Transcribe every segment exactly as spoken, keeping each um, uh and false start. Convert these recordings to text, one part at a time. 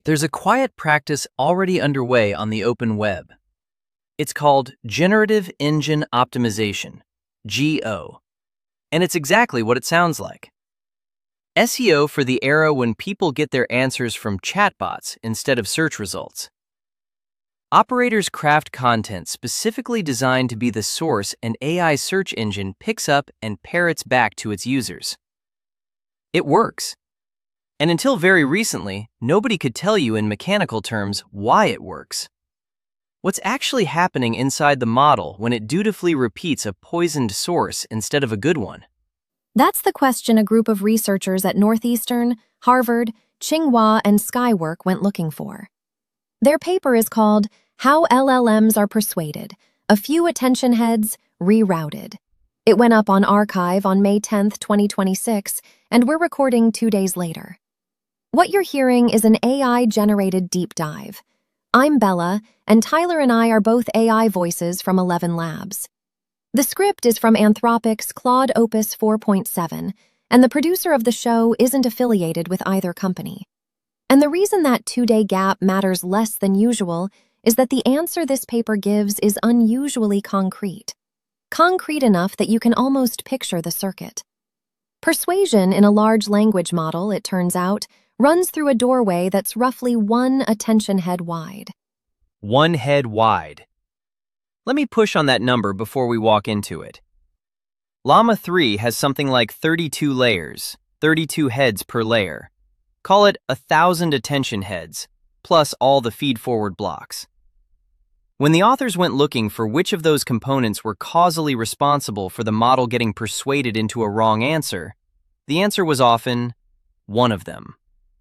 There's a quiet practice already underway on the open web. It's called Generative Engine Optimization, G O, and it's exactly what it sounds like. S E O for the era when people get their answers from chatbots instead of search results. Operators craft content specifically designed to be the source an A I search engine picks up and parrots back to its users. It works. And until very recently, nobody could tell you in mechanical terms why it works. What's actually happening inside the model when it dutifully repeats a poisoned source instead of a good one? That's the question a group of researchers at Northeastern, Harvard, Tsinghua, and Skywork went looking for. Their paper is called How L L Ms Are Persuaded, A Few Attention Heads Rerouted. It went up on arXiv on May tenth, twenty twenty-six, and we're recording two days later. What you're hearing is an A I-generated deep dive. I'm Bella, and Tyler and I are both A I voices from Eleven Labs. The script is from Anthropic's Claude Opus four point seven, and the producer of the show isn't affiliated with either company. And the reason that two-day gap matters less than usual is that the answer this paper gives is unusually concrete. Concrete enough that you can almost picture the circuit. Persuasion in a large language model, it turns out, runs through a doorway that's roughly one attention head wide. One head wide. Let me push on that number before we walk into it. Llama three has something like thirty-two layers, thirty-two heads per layer. Call it a thousand attention heads, plus all the feed-forward blocks. When the authors went looking for which of those components were causally responsible for the model getting persuaded into a wrong answer, the answer was often one of them.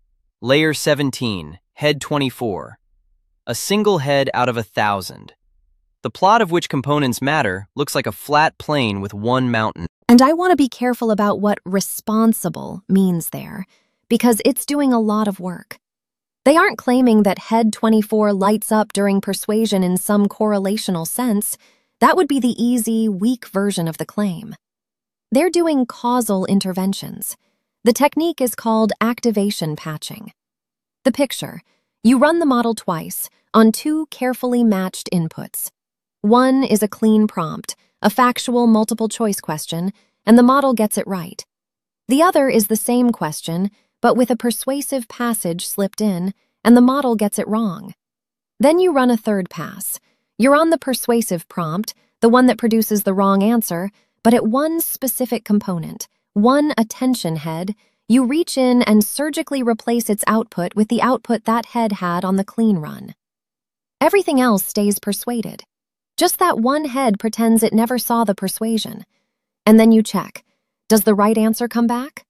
Layer seventeen, head twenty-four. A single head out of a thousand. The plot of which components matter looks like a flat plane with one mountain. And I want to be careful about what responsible means there, because it's doing a lot of work. They aren't claiming that head twenty-four lights up during persuasion in some correlational sense. That would be the easy, weak version of the claim. They're doing causal interventions. The technique is called activation patching. The picture: you run the model twice on two carefully matched inputs. One is a clean prompt, a factual multiple-choice question, and the model gets it right. The other is the same question, but with a persuasive passage slipped in, and the model gets it wrong. Then you run a third pass. You're on the persuasive prompt, the one that produces the wrong answer, but at one specific component, one attention head, you reach in and surgically replace its output with the output that head had on the clean run. Everything else stays persuaded. Just that one head pretends it never saw the persuasion. And then you check. Does the right answer come back?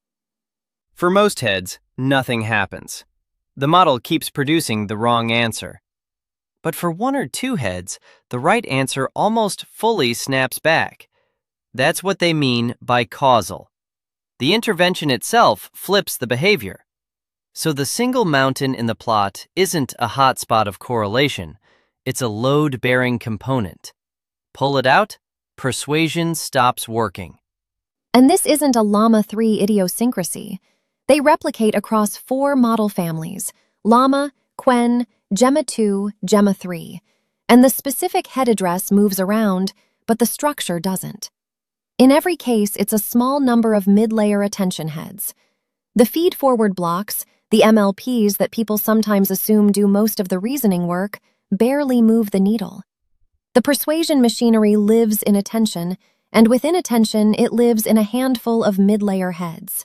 For most heads, nothing happens. The model keeps producing the wrong answer. But for one or two heads, the right answer almost fully snaps back. That's what they mean by causal. The intervention itself flips the behavior. So the single mountain in the plot isn't a hotspot of correlation. It's a load-bearing component. Pull it out, persuasion stops working. And this isn't a Llama three idiosyncrasy. They replicate across four model families: Llama, Qwen, Gemma two, Gemma three. And the specific head address moves around, but the structure doesn't. In every case, it's a small number of mid-layer attention heads. The feed-forward blocks, the M L Ps that people sometimes assume do most of the reasoning work, barely move the needle. The persuasion machinery lives in attention, and within attention, it lives in a handful of mid-layer heads.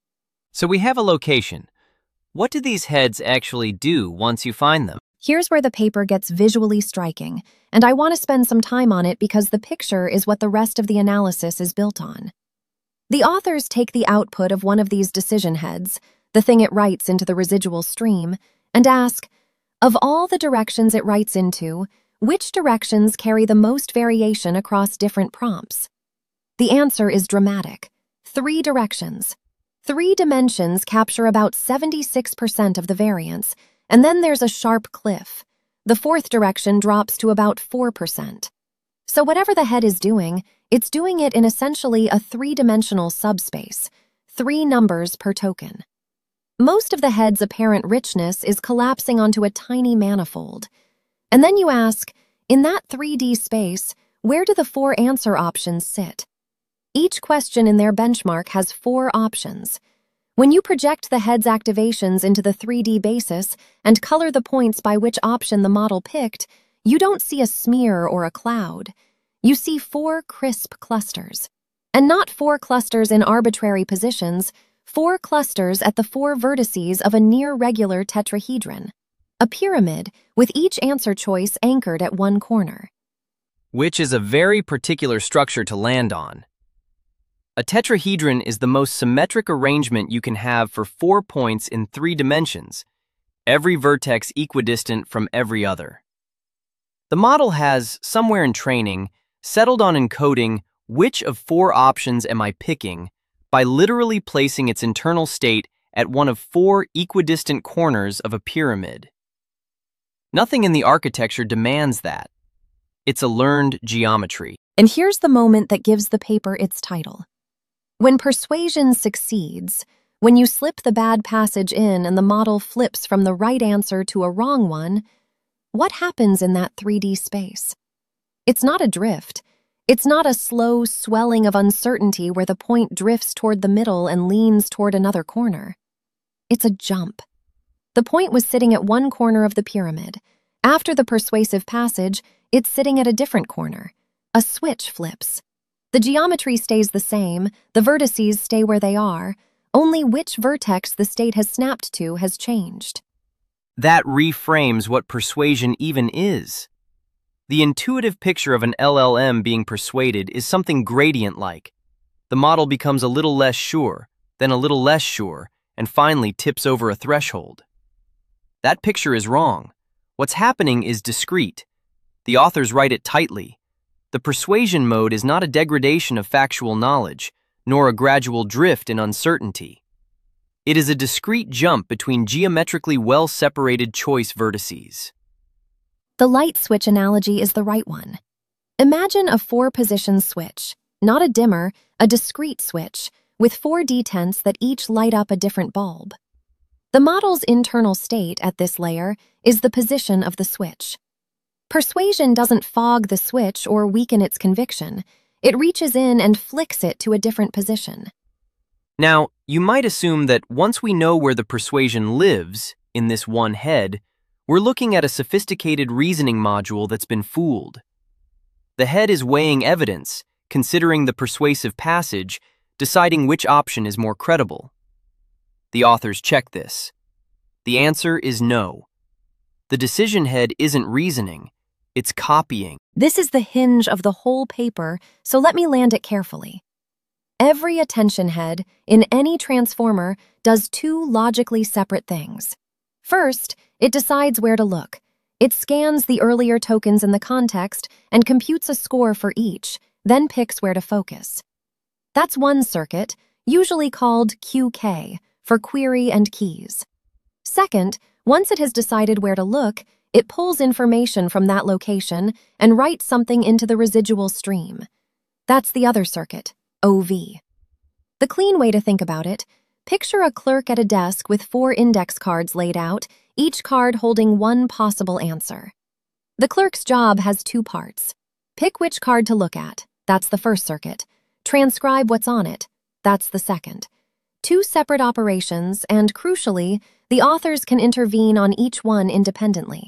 So we have a location. What do these heads actually do once you find them? Here's where the paper gets visually striking, and I want to spend some time on it because the picture is what the rest of the analysis is built on. The authors take the output of one of these decision heads, the thing it writes into the residual stream, and ask, of all the directions it writes into, which directions carry the most variation across different prompts? The answer is dramatic. Three directions. Three dimensions capture about seventy-six percent of the variance, and then there's a sharp cliff. The fourth direction drops to about four percent. So whatever the head is doing, it's doing it in essentially a three-dimensional subspace, three numbers per token. Most of the head's apparent richness is collapsing onto a tiny manifold. And then you ask, in that three D space, where do the four answer options sit? Each question in their benchmark has four options. When you project the head's activations into the three D basis and color the points by which option the model picked, you don't see a smear or a cloud. You see four crisp clusters. And not four clusters in arbitrary positions, four clusters at the four vertices of a near-regular tetrahedron, a pyramid with each answer choice anchored at one corner. Which is a very particular structure to land on. A tetrahedron is the most symmetric arrangement you can have for four points in three dimensions, every vertex equidistant from every other. The model has, somewhere in training, settled on encoding which of four options am I picking by literally placing its internal state at one of four equidistant corners of a pyramid. Nothing in the architecture demands that. It's a learned geometry. And here's the moment that gives the paper its title. When persuasion succeeds, when you slip the bad passage in and the model flips from the right answer to a wrong one, what happens in that three D space? It's not a drift. It's not a slow swelling of uncertainty where the point drifts toward the middle and leans toward another corner. It's a jump. The point was sitting at one corner of the pyramid. After the persuasive passage, it's sitting at a different corner. A switch flips. The geometry stays the same, the vertices stay where they are, only which vertex the state has snapped to has changed. That reframes what persuasion even is. The intuitive picture of an L L M being persuaded is something gradient-like. The model becomes a little less sure, then a little less sure, and finally tips over a threshold. That picture is wrong. What's happening is discrete. The authors write it tightly. The persuasion mode is not a degradation of factual knowledge, nor a gradual drift in uncertainty. It is a discrete jump between geometrically well-separated choice vertices. The light switch analogy is the right one. Imagine a four-position switch, not a dimmer, a discrete switch, with four detents that each light up a different bulb. The model's internal state at this layer is the position of the switch. Persuasion doesn't fog the switch or weaken its conviction. It reaches in and flicks it to a different position. Now, you might assume that once we know where the persuasion lives, in this one head, we're looking at a sophisticated reasoning module that's been fooled. The head is weighing evidence, considering the persuasive passage, deciding which option is more credible. The authors check this. The answer is no. The decision head isn't reasoning, it's copying. This is the hinge of the whole paper, so let me land it carefully. Every attention head, in any transformer, does two logically separate things. First, it decides where to look. It scans the earlier tokens in the context and computes a score for each, then picks where to focus. That's one circuit, usually called Q K, for query and keys. Second, once it has decided where to look, it pulls information from that location and writes something into the residual stream. That's the other circuit, O V. The clean way to think about it, picture a clerk at a desk with four index cards laid out, each card holding one possible answer. The clerk's job has two parts. Pick which card to look at, that's the first circuit. Transcribe what's on it, that's the second. Two separate operations, and crucially, the authors can intervene on each one independently.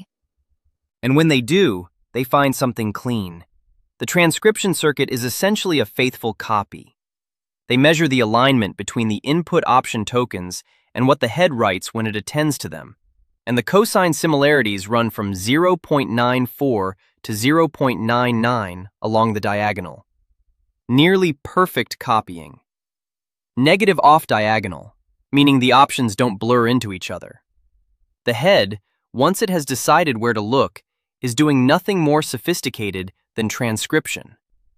And when they do, they find something clean. The transcription circuit is essentially a faithful copy. They measure the alignment between the input option tokens and what the head writes when it attends to them, and the cosine similarities run from zero point nine four to zero point nine nine along the diagonal. Nearly perfect copying. Negative off-diagonal, meaning the options don't blur into each other. The head, once it has decided where to look, is doing nothing more sophisticated than transcription.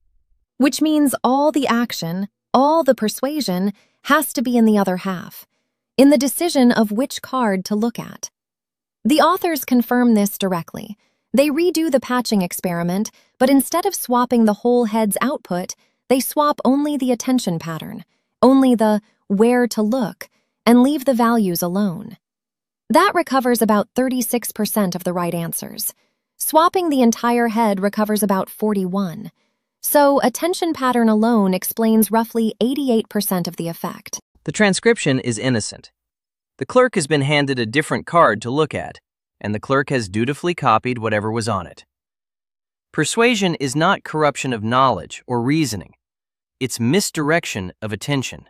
Which means all the action, all the persuasion, has to be in the other half, in the decision of which card to look at. The authors confirm this directly. They redo the patching experiment, but instead of swapping the whole head's output, they swap only the attention pattern, only the where to look, and leave the values alone. That recovers about thirty-six percent of the right answers. Swapping the entire head recovers about forty-one. So attention pattern alone explains roughly eighty-eight percent of the effect. The transcription is innocent. The clerk has been handed a different card to look at, and the clerk has dutifully copied whatever was on it. Persuasion is not corruption of knowledge or reasoning. It's misdirection of attention.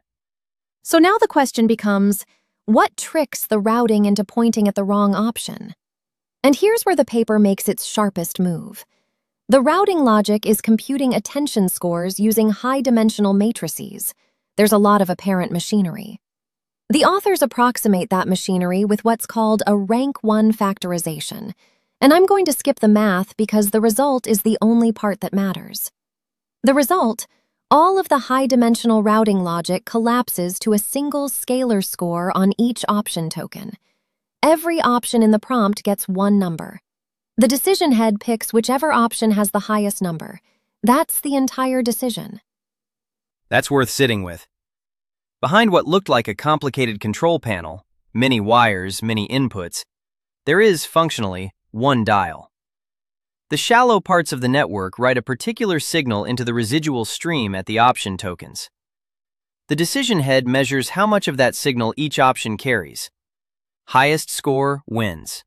So now the question becomes, what tricks the routing into pointing at the wrong option? And here's where the paper makes its sharpest move. The routing logic is computing attention scores using high-dimensional matrices. There's a lot of apparent machinery. The authors approximate that machinery with what's called a rank one factorization, and I'm going to skip the math because the result is the only part that matters. The result, all of the high-dimensional routing logic collapses to a single scalar score on each option token. Every option in the prompt gets one number. The decision head picks whichever option has the highest number. That's the entire decision. That's worth sitting with. Behind what looked like a complicated control panel, many wires, many inputs, there is, functionally, one dial. The shallow parts of the network write a particular signal into the residual stream at the option tokens. The decision head measures how much of that signal each option carries. Highest score wins.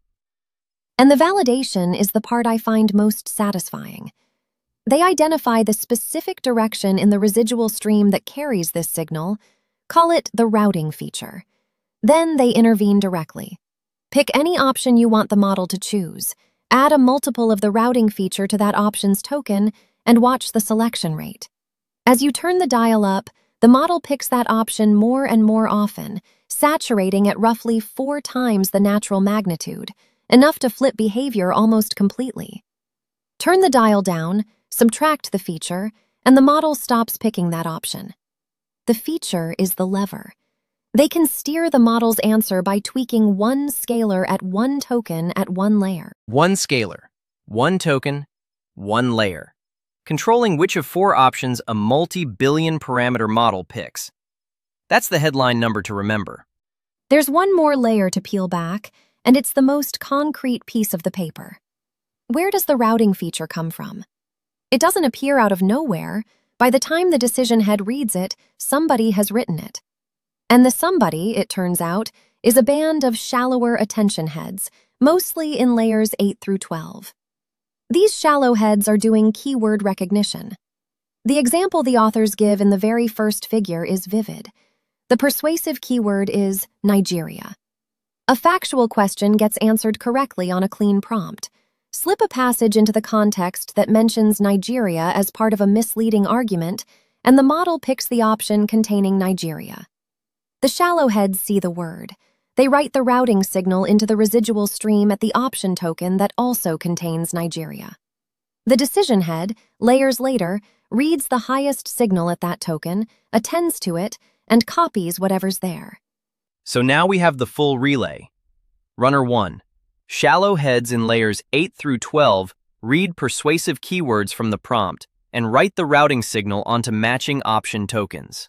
And the validation is the part I find most satisfying. They identify the specific direction in the residual stream that carries this signal, call it the routing feature. Then they intervene directly. Pick any option you want the model to choose, add a multiple of the routing feature to that option's token, and watch the selection rate. As you turn the dial up, the model picks that option more and more often, saturating at roughly four times the natural magnitude, enough to flip behavior almost completely. Turn the dial down, subtract the feature, and the model stops picking that option. The feature is the lever. They can steer the model's answer by tweaking one scalar at one token at one layer. One scalar, one token, one layer, controlling which of four options a multi-billion parameter model picks. That's the headline number to remember. There's one more layer to peel back, and it's the most concrete piece of the paper. Where does the routing feature come from? It doesn't appear out of nowhere. By the time the decision head reads it, somebody has written it. And the somebody, it turns out, is a band of shallower attention heads, mostly in layers eight through twelve. These shallow heads are doing keyword recognition. The example the authors give in the very first figure is vivid. The persuasive keyword is Nigeria. A factual question gets answered correctly on a clean prompt. Slip a passage into the context that mentions Nigeria as part of a misleading argument, and the model picks the option containing Nigeria. The shallow heads see the word. They write the routing signal into the residual stream at the option token that also contains Nigeria. The decision head, layers later, reads the highest signal at that token, attends to it, and copies whatever's there. So now we have the full relay. Runner one. Shallow heads in layers eight through twelve read persuasive keywords from the prompt and write the routing signal onto matching option tokens.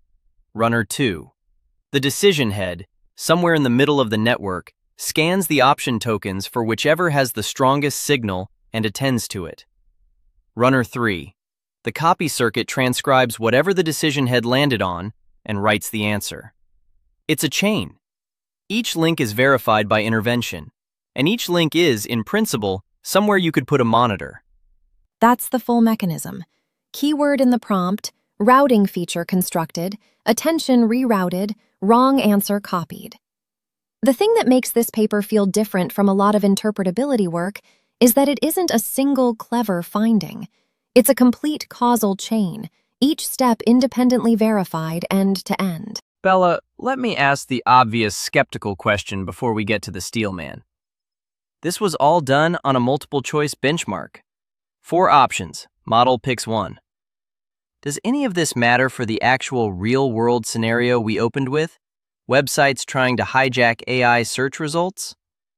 Runner two. The decision head, somewhere in the middle of the network, scans the option tokens for whichever has the strongest signal and attends to it. Runner three. The copy circuit transcribes whatever the decision head landed on and writes the answer. It's a chain. Each link is verified by intervention, and each link is, in principle, somewhere you could put a monitor. That's the full mechanism. Keyword in the prompt, routing feature constructed, attention rerouted, wrong answer copied. The thing that makes this paper feel different from a lot of interpretability work is that it isn't a single clever finding. It's a complete causal chain, each step independently verified end to end. Bella, let me ask the obvious skeptical question before we get to the Steelman. This was all done on a multiple-choice benchmark. Four options, model picks one. Does any of this matter for the actual real-world scenario we opened with? Websites trying to hijack A I search results?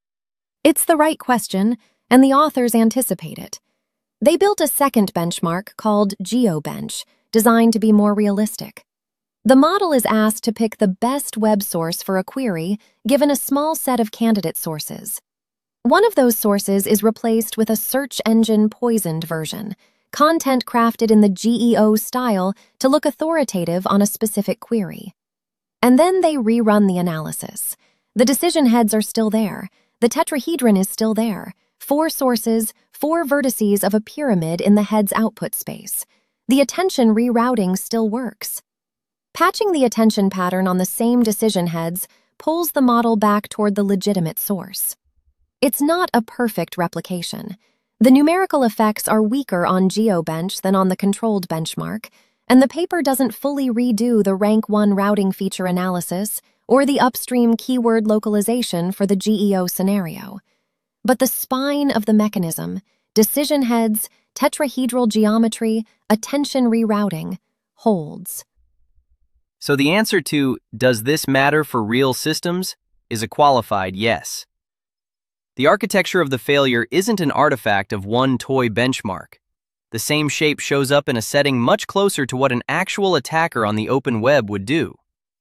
It's the right question, and the authors anticipate it. They built a second benchmark called GeoBench, designed to be more realistic. The model is asked to pick the best web source for a query given a small set of candidate sources. One of those sources is replaced with a search engine poisoned version, content crafted in the G E O style to look authoritative on a specific query. And then they rerun the analysis. The decision heads are still there. The tetrahedron is still there. Four sources, four vertices of a pyramid in the head's output space. The attention rerouting still works. Patching the attention pattern on the same decision heads pulls the model back toward the legitimate source. It's not a perfect replication. The numerical effects are weaker on GeoBench than on the controlled benchmark, and the paper doesn't fully redo the rank one routing feature analysis or the upstream keyword localization for the G E O scenario. But the spine of the mechanism, decision heads, tetrahedral geometry, attention rerouting, holds. So the answer to, does this matter for real systems, is a qualified yes. The architecture of the failure isn't an artifact of one toy benchmark. The same shape shows up in a setting much closer to what an actual attacker on the open web would do.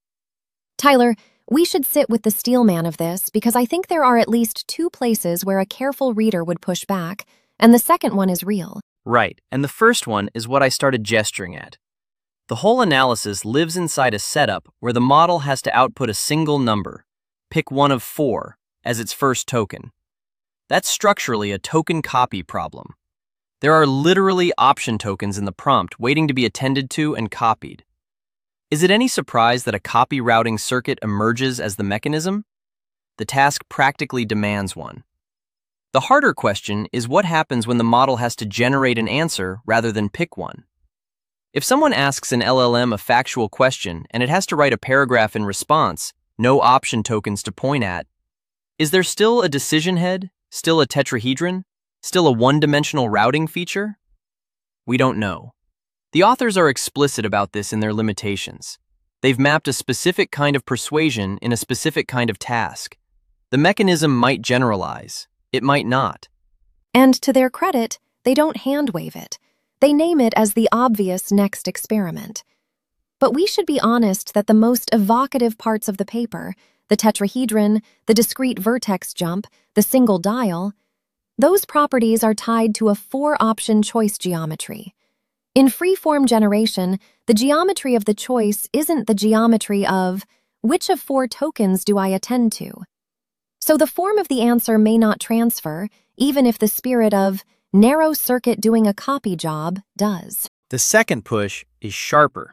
Tyler, we should sit with the steelman of this because I think there are at least two places where a careful reader would push back, and the second one is real. Right, and the first one is what I started gesturing at. The whole analysis lives inside a setup where the model has to output a single number, pick one of four, as its first token. That's structurally a token copy problem. There are literally option tokens in the prompt waiting to be attended to and copied. Is it any surprise that a copy routing circuit emerges as the mechanism? The task practically demands one. The harder question is what happens when the model has to generate an answer rather than pick one. If someone asks an L L M a factual question and it has to write a paragraph in response, no option tokens to point at, is there still a decision head, still a tetrahedron, still a one-dimensional routing feature? We don't know. The authors are explicit about this in their limitations. They've mapped a specific kind of persuasion in a specific kind of task. The mechanism might generalize. It might not. And to their credit, they don't hand-wave it. They name it as the obvious next experiment. But we should be honest that the most evocative parts of the paper, the tetrahedron, the discrete vertex jump, the single dial, those properties are tied to a four-option choice geometry. In free-form generation, the geometry of the choice isn't the geometry of which of four tokens do I attend to. So the form of the answer may not transfer, even if the spirit of narrow circuit doing a copy job does. The second push is sharper.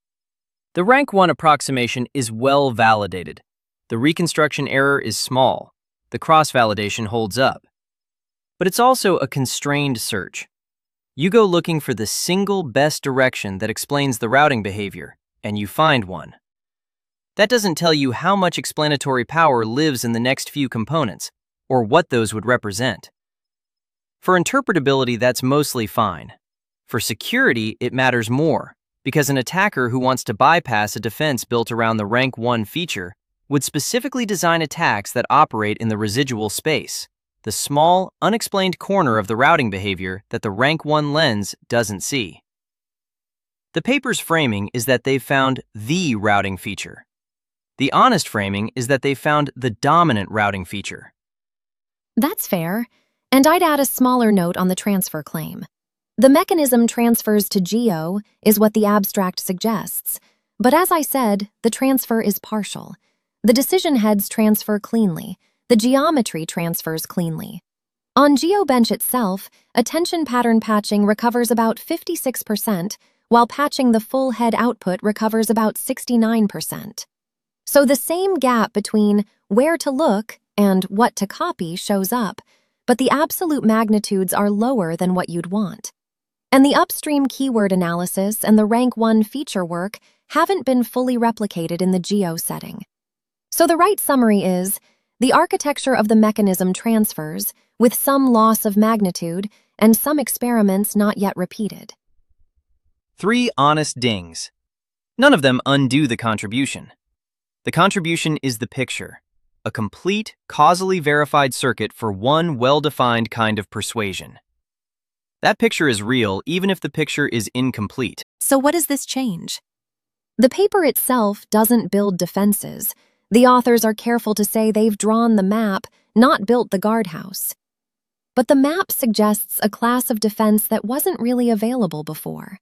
The rank one approximation is well validated. The reconstruction error is small. The cross-validation holds up. But it's also a constrained search. You go looking for the single best direction that explains the routing behavior, and you find one. That doesn't tell you how much explanatory power lives in the next few components, or what those would represent. For interpretability, that's mostly fine. For security, it matters more, because an attacker who wants to bypass a defense built around the rank one feature would specifically design attacks that operate in the residual space, the small, unexplained corner of the routing behavior that the rank one lens doesn't see. The paper's framing is that they've found the routing feature. The honest framing is that they've found the dominant routing feature. That's fair. And I'd add a smaller note on the transfer claim. The mechanism transfers to Geo is what the abstract suggests, but as I said, the transfer is partial. The decision heads transfer cleanly. The geometry transfers cleanly. On GeoBench itself, attention pattern patching recovers about fifty-six percent, while patching the full head output recovers about sixty-nine percent. So the same gap between where to look and what to copy shows up, but the absolute magnitudes are lower than what you'd want. And the upstream keyword analysis and the rank one feature work haven't been fully replicated in the Geo setting. So the right summary is, the architecture of the mechanism transfers, with some loss of magnitude and some experiments not yet repeated. Three honest dings. None of them undo the contribution. The contribution is the picture, a complete, causally verified circuit for one well-defined kind of persuasion. That picture is real even if the picture is incomplete. So what does this change? The paper itself doesn't build defenses. The authors are careful to say they've drawn the map, not built the guardhouse. But the map suggests a class of defense that wasn't really available before.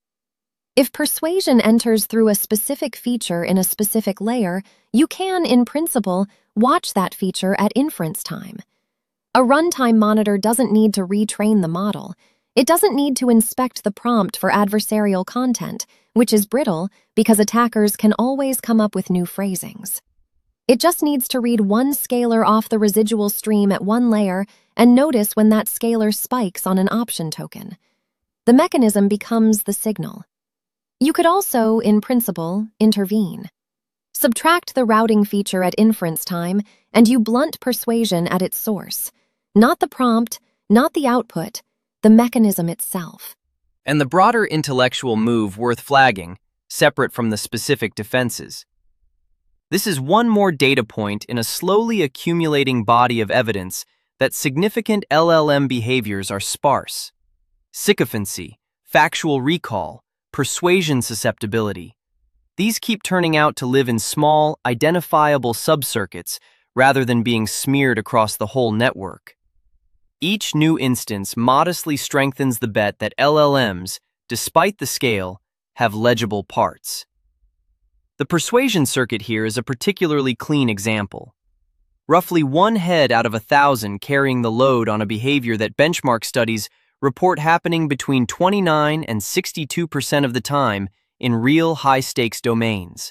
If persuasion enters through a specific feature in a specific layer, you can, in principle, watch that feature at inference time. A runtime monitor doesn't need to retrain the model. It doesn't need to inspect the prompt for adversarial content, which is brittle because attackers can always come up with new phrasings. It just needs to read one scalar off the residual stream at one layer and notice when that scalar spikes on an option token. The mechanism becomes the signal. You could also, in principle, intervene. Subtract the routing feature at inference time, and you blunt persuasion at its source. Not the prompt, not the output, the mechanism itself. And the broader intellectual move worth flagging, separate from the specific defenses. This is one more data point in a slowly accumulating body of evidence that significant L L M behaviors are sparse. Sycophancy, factual recall, persuasion susceptibility. These keep turning out to live in small, identifiable subcircuits rather than being smeared across the whole network. Each new instance modestly strengthens the bet that L L Ms, despite the scale, have legible parts. The persuasion circuit here is a particularly clean example. Roughly one head out of a thousand carrying the load on a behavior that benchmark studies report happening between twenty-nine and sixty-two percent of the time in real high-stakes domains.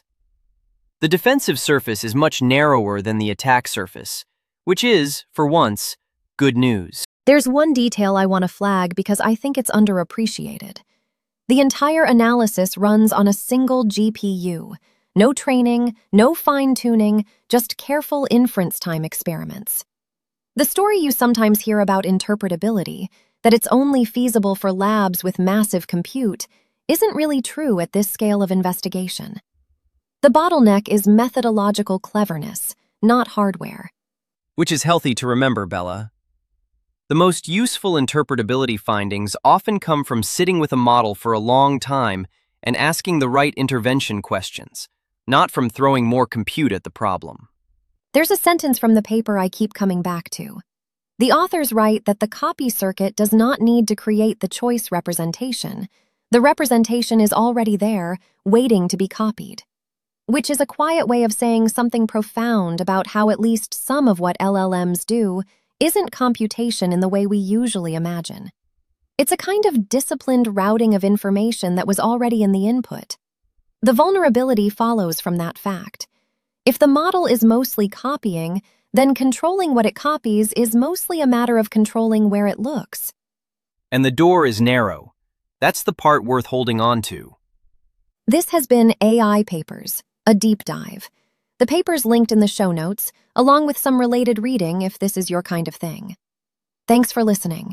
The defensive surface is much narrower than the attack surface, which is, for once, good news. There's one detail I want to flag because I think it's underappreciated. The entire analysis runs on a single G P U. No training, no fine-tuning, just careful inference time experiments. The story you sometimes hear about interpretability, that it's only feasible for labs with massive compute, isn't really true at this scale of investigation. The bottleneck is methodological cleverness, not hardware. Which is healthy to remember, Bella. The most useful interpretability findings often come from sitting with a model for a long time and asking the right intervention questions, not from throwing more compute at the problem. There's a sentence from the paper I keep coming back to. The authors write that the copy circuit does not need to create the choice representation. The representation is already there, waiting to be copied. Which is a quiet way of saying something profound about how at least some of what L L Ms do isn't computation in the way we usually imagine. It's a kind of disciplined routing of information that was already in the input. The vulnerability follows from that fact. If the model is mostly copying, then controlling what it copies is mostly a matter of controlling where it looks. And the door is narrow. That's the part worth holding on to. This has been A I Papers, a deep dive. The paper's linked in the show notes, along with some related reading if this is your kind of thing. Thanks for listening.